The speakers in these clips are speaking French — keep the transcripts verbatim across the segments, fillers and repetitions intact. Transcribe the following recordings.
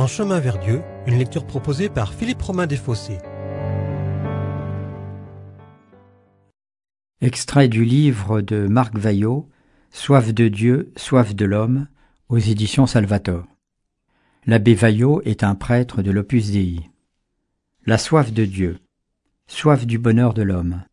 En chemin vers Dieu, une lecture proposée par Philippe Romain Desfossés. Extrait du livre de Marc Vaillot, Soif de Dieu, soif de l'homme, aux éditions Salvator. L'abbé Vaillot est un prêtre de l'Opus Dei. La soif de Dieu, soif du bonheur de l'homme.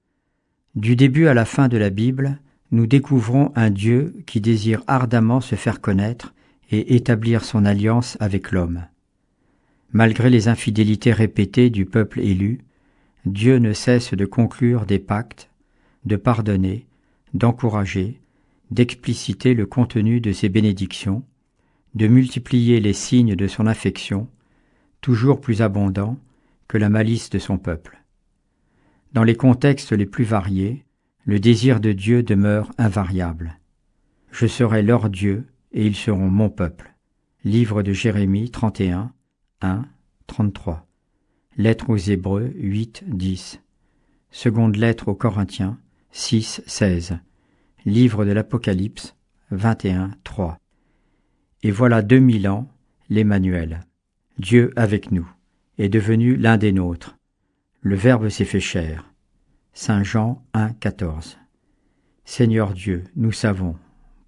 Du début à la fin de la Bible, nous découvrons un Dieu qui désire ardemment se faire connaître et établir son alliance avec l'homme. Malgré les infidélités répétées du peuple élu, Dieu ne cesse de conclure des pactes, de pardonner, d'encourager, d'expliciter le contenu de ses bénédictions, de multiplier les signes de son affection, toujours plus abondants que la malice de son peuple. Dans les contextes les plus variés, le désir de Dieu demeure invariable. « Je serai leur Dieu, et ils seront mon peuple » Livre de Jérémie trente et un, un, trente-trois. Lettre aux Hébreux huit, dix. Seconde lettre aux Corinthiens six, seize. Livre de l'Apocalypse vingt et un, trois. Et voilà deux mille ans, l'Emmanuel, Dieu avec nous, est devenu l'un des nôtres. Le Verbe s'est fait chair. Saint Jean un, quatorze. Seigneur Dieu, nous savons. Pourquoi ?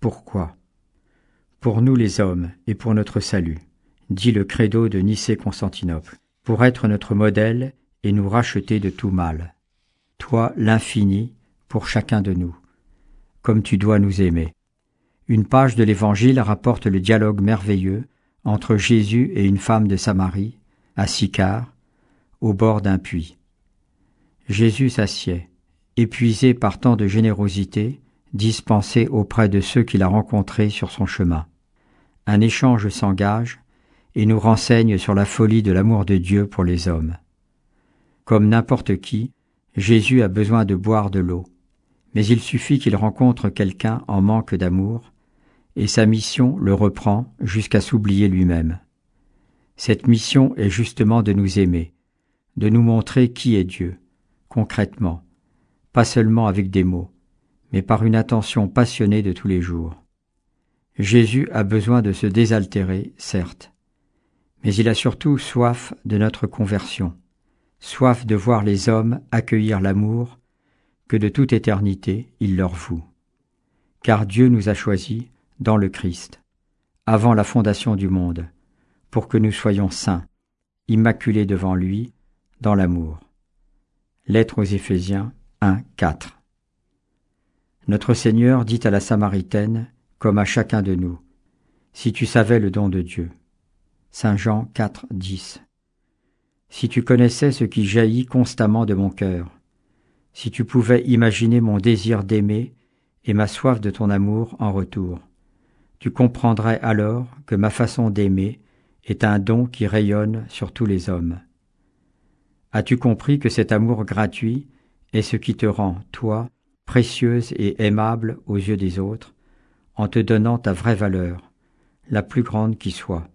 Pour nous les hommes et pour notre salut, dit le credo de Nicée-Constantinople, pour être notre modèle et nous racheter de tout mal. Toi, l'infini, pour chacun de nous, comme tu dois nous aimer. Une page de l'Évangile rapporte le dialogue merveilleux entre Jésus et une femme de Samarie, à Sychar, au bord d'un puits. Jésus s'assied, épuisé par tant de générosité, dispensée auprès de ceux qu'il a rencontrés sur son chemin. Un échange s'engage et nous renseigne sur la folie de l'amour de Dieu pour les hommes. Comme n'importe qui, Jésus a besoin de boire de l'eau, mais il suffit qu'il rencontre quelqu'un en manque d'amour, et sa mission le reprend jusqu'à s'oublier lui-même. Cette mission est justement de nous aimer, de nous montrer qui est Dieu, concrètement, pas seulement avec des mots, mais par une attention passionnée de tous les jours. Jésus a besoin de se désaltérer, certes, mais il a surtout soif de notre conversion, soif de voir les hommes accueillir l'amour que de toute éternité il leur voue. Car Dieu nous a choisis dans le Christ, avant la fondation du monde, pour que nous soyons saints, immaculés devant lui, dans l'amour. Lettre aux Éphésiens un, quatre. Notre Seigneur dit à la Samaritaine, comme à chacun de nous, « Si tu savais le don de Dieu » Saint Jean quatre, dix. Si tu connaissais ce qui jaillit constamment de mon cœur, si tu pouvais imaginer mon désir d'aimer et ma soif de ton amour en retour, tu comprendrais alors que ma façon d'aimer est un don qui rayonne sur tous les hommes. As-tu compris que cet amour gratuit est ce qui te rend, toi, précieuse et aimable aux yeux des autres, en te donnant ta vraie valeur, la plus grande qui soit.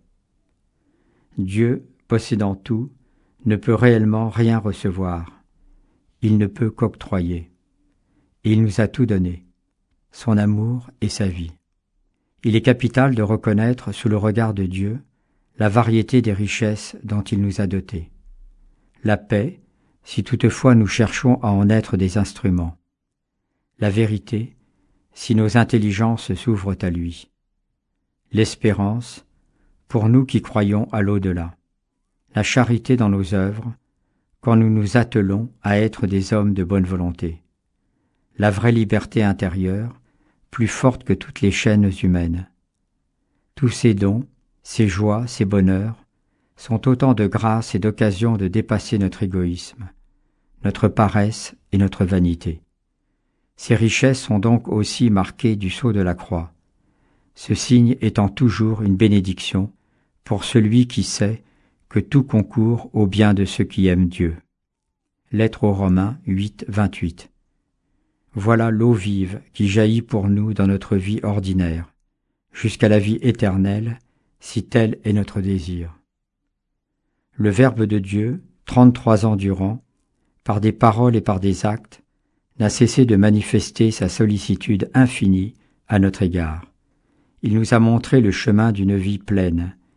Dieu, possédant tout, ne peut réellement rien recevoir. Il ne peut qu'octroyer. Et il nous a tout donné, son amour et sa vie. Il est capital de reconnaître sous le regard de Dieu la variété des richesses dont il nous a dotés. La paix, si toutefois nous cherchons à en être des instruments. La vérité, si nos intelligences s'ouvrent à lui. L'espérance, pour nous qui croyons à l'au-delà. La charité dans nos œuvres, quand nous nous attelons à être des hommes de bonne volonté. La vraie liberté intérieure, plus forte que toutes les chaînes humaines. Tous ces dons, ces joies, ces bonheurs, sont autant de grâces et d'occasions de dépasser notre égoïsme, notre paresse et notre vanité. Ces richesses sont donc aussi marquées du sceau de la croix, ce signe étant toujours une bénédiction pour celui qui sait que tout concourt au bien de ceux qui aiment Dieu. Lettre aux Romains huit, vingt-huit. Voilà l'eau vive qui jaillit pour nous dans notre vie ordinaire, jusqu'à la vie éternelle, si tel est notre désir. Le Verbe de Dieu, trente-trois ans durant, par des paroles et par des actes, n'a cessé de manifester sa sollicitude infinie à notre égard. Il nous a montré le chemin d'une vie pleine,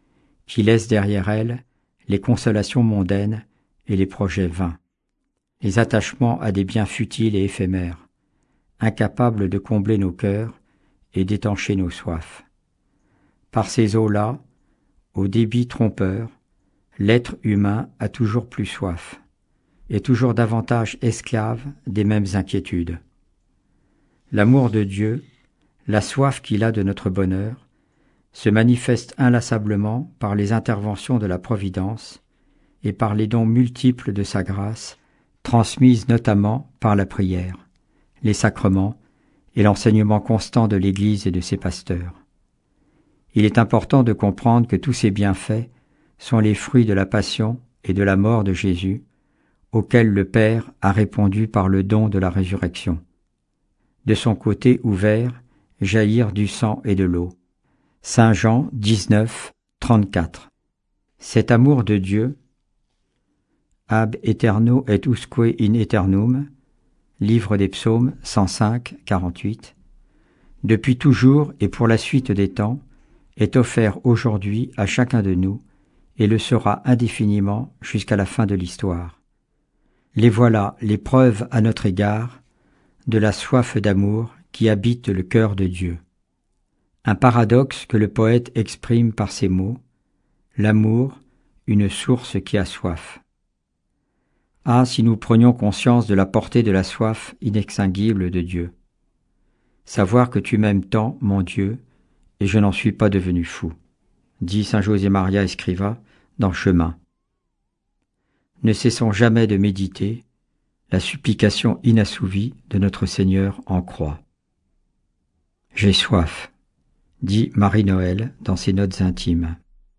qui laisse derrière elle les consolations mondaines et les projets vains, les attachements à des biens futiles et éphémères, incapables de combler nos cœurs et d'étancher nos soifs. Par ces eaux-là, au débit trompeur, l'être humain a toujours plus soif, et toujours davantage esclave des mêmes inquiétudes. L'amour de Dieu, la soif qu'il a de notre bonheur, se manifeste inlassablement par les interventions de la Providence et par les dons multiples de sa grâce, transmises notamment par la prière, les sacrements et l'enseignement constant de l'Église et de ses pasteurs. Il est important de comprendre que tous ces bienfaits sont les fruits de la passion et de la mort de Jésus, auxquels le Père a répondu par le don de la résurrection. De son côté ouvert jaillirent du sang et de l'eau. Saint Jean dix-neuf, trente-quatre. Cet amour de Dieu, ab eterno et usque in eternum, livre des psaumes cent cinq, quarante-huit, depuis toujours et pour la suite des temps, est offert aujourd'hui à chacun de nous et le sera indéfiniment jusqu'à la fin de l'histoire. Les voilà les preuves à notre égard de la soif d'amour qui habite le cœur de Dieu. Un paradoxe que le poète exprime par ces mots, l'amour, une source qui a soif. Ah, si nous prenions conscience de la portée de la soif inextinguible de Dieu. Savoir que tu m'aimes tant, mon Dieu, et je n'en suis pas devenu fou, dit saint José Maria Escrivá dans Chemin. Ne cessons jamais de méditer la supplication inassouvie de notre Seigneur en croix. J'ai soif, dit Marie-Noël dans ses notes intimes.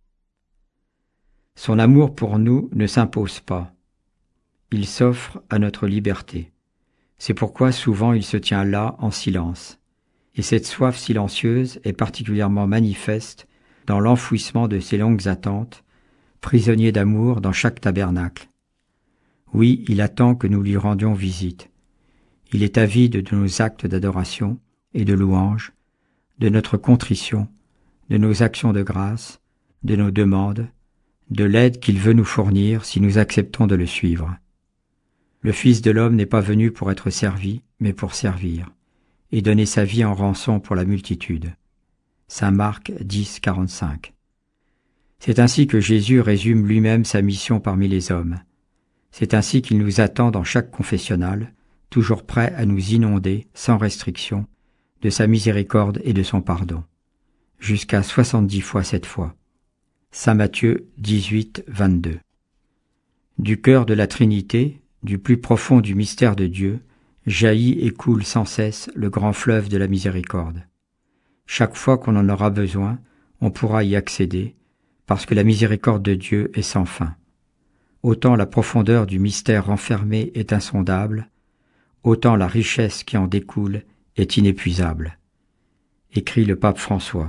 Son amour pour nous ne s'impose pas. Il s'offre à notre liberté. C'est pourquoi souvent il se tient là en silence. Et cette soif silencieuse est particulièrement manifeste dans l'enfouissement de ses longues attentes, prisonnier d'amour dans chaque tabernacle. Oui, il attend que nous lui rendions visite. Il est avide de nos actes d'adoration et de louange, de notre contrition, de nos actions de grâce, de nos demandes, de l'aide qu'il veut nous fournir si nous acceptons de le suivre. Le Fils de l'homme n'est pas venu pour être servi, mais pour servir, et donner sa vie en rançon pour la multitude. Saint Marc dix, quarante-cinq. C'est ainsi que Jésus résume lui-même sa mission parmi les hommes. C'est ainsi qu'il nous attend dans chaque confessionnal, toujours prêt à nous inonder, sans restriction, de sa miséricorde et de son pardon. Jusqu'à soixante-dix fois cette fois. Saint Matthieu dix-huit, vingt-deux. Du cœur de la Trinité, du plus profond du mystère de Dieu, jaillit et coule sans cesse le grand fleuve de la miséricorde. Chaque fois qu'on en aura besoin, on pourra y accéder, parce que la miséricorde de Dieu est sans fin. Autant la profondeur du mystère renfermé est insondable, autant la richesse qui en découle est inépuisable, écrit le pape François.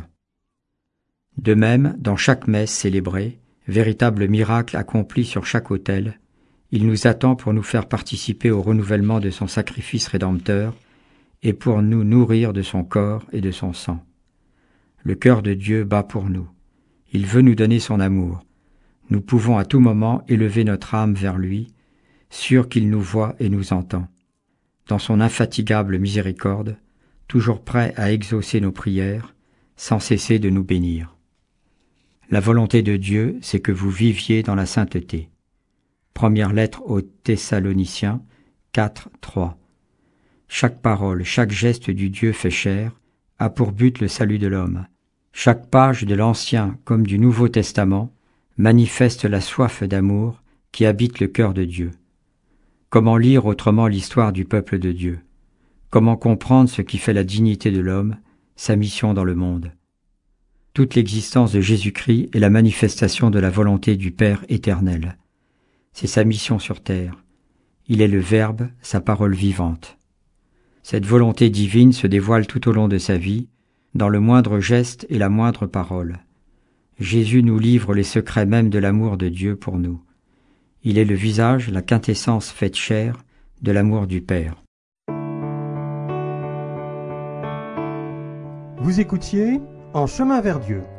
De même, dans chaque messe célébrée, véritable miracle accompli sur chaque autel, il nous attend pour nous faire participer au renouvellement de son sacrifice rédempteur et pour nous nourrir de son corps et de son sang. Le cœur de Dieu bat pour nous. Il veut nous donner son amour. Nous pouvons à tout moment élever notre âme vers lui, sûrs qu'il nous voit et nous entend. Dans son infatigable miséricorde, toujours prêt à exaucer nos prières, sans cesser de nous bénir. La volonté de Dieu, c'est que vous viviez dans la sainteté. Première lettre aux Thessaloniciens, quatre, trois. Chaque parole, chaque geste du Dieu fait chair a pour but le salut de l'homme. Chaque page de l'Ancien comme du Nouveau Testament manifeste la soif d'amour qui habite le cœur de Dieu. Comment lire autrement l'histoire du peuple de Dieu? Comment comprendre ce qui fait la dignité de l'homme, sa mission dans le monde? Toute l'existence de Jésus-Christ est la manifestation de la volonté du Père éternel. C'est sa mission sur terre. Il est le Verbe, sa parole vivante. Cette volonté divine se dévoile tout au long de sa vie, dans le moindre geste et la moindre parole. Jésus nous livre les secrets même de l'amour de Dieu pour nous. Il est le visage, la quintessence faite chair de l'amour du Père. Vous écoutiez En chemin vers Dieu,